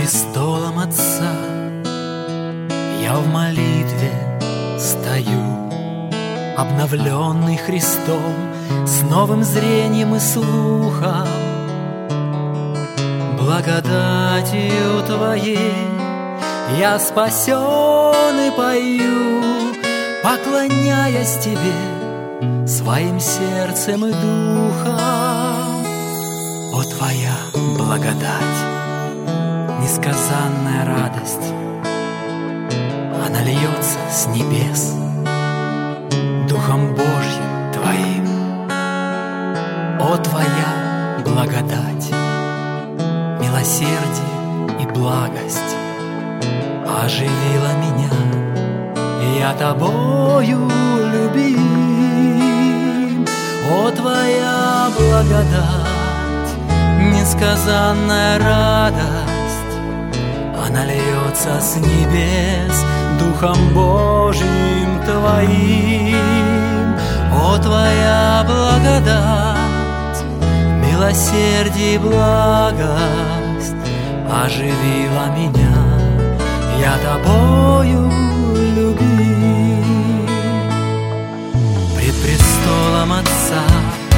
престолом Отца я в молитве стою, обновленный Христом, с новым зрением и слухом. Благодатью Твоей я спасен и пою, поклоняясь Тебе своим сердцем и духом. О, Твоя благодать, несказанная радость, она льется с небес Духом Божьим Твоим. О, Твоя благодать, милосердие и благость оживила меня, я Тобою любим. О, Твоя благодать, несказанная радость, она льется с небес Духом Божьим Твоим. О, Твоя благодать, милосердие и благость оживила меня, я Тобою любим. Пред престолом Отца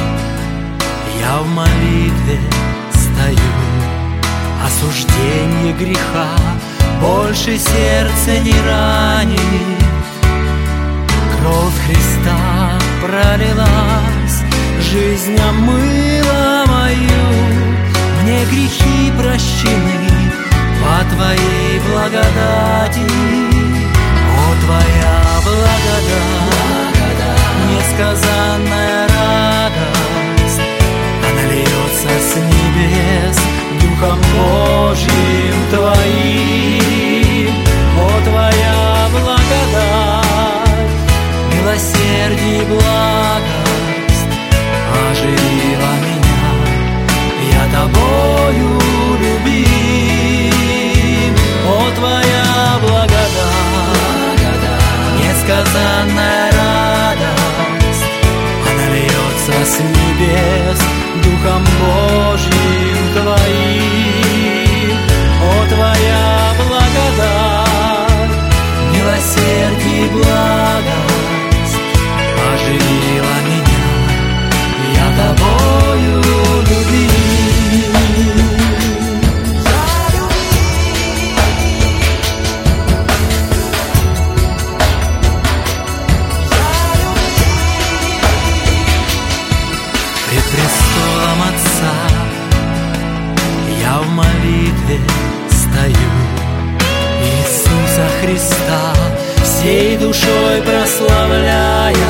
я в молитве стою, осуждение греха больше сердце не ранит. Кровь Христа пролилась, жизнь омыла мою, мне грехи прощены по Твоей благодати. О, Твоя благодать, несказанная радость, она льется с небес Духом Божьим Твоим. О, Твоя благодать, милосердие и благость оживила меня, я Тобою любим. О, Твоя благодать, несказанная радость, она льется с небес Духом Божьим Твоим. О, Твоя благодать, милосердие и благость оживила меня, я Тобою любим. Пред престолом Отца я в молитве стою, Иисуса Христа всей душой прославляя.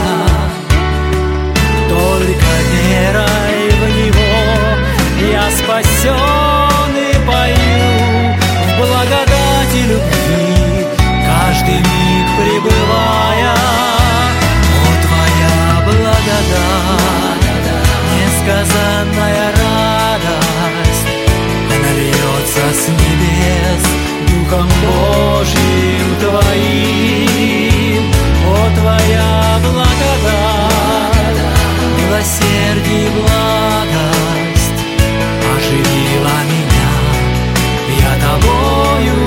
Только верой в Него я спасен и пою, в благодати любви каждый миг пребывая. О, Твоя благодать, несказанная радость, она льется с небес Духом Божьим Твоим. О, Твоя благодать, милосердие и благость оживила меня, я Тобою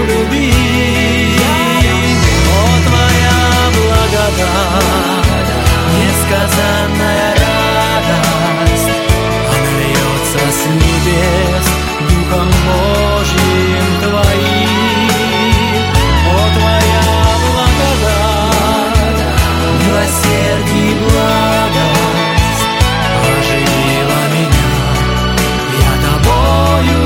любим. О, Твоя благодать, несказанная радость, она льется с небес Духом Божьим Твоим. О, Твоя благодать, милосердие и благость оживила меня, я Тобою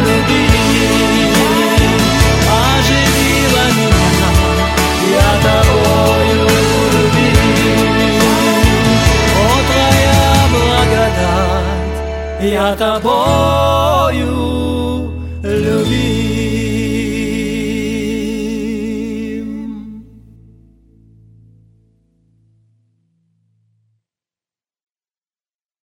любим. Оживила меня, я Тобою любим. О, Твоя благодать, я Тобою любим.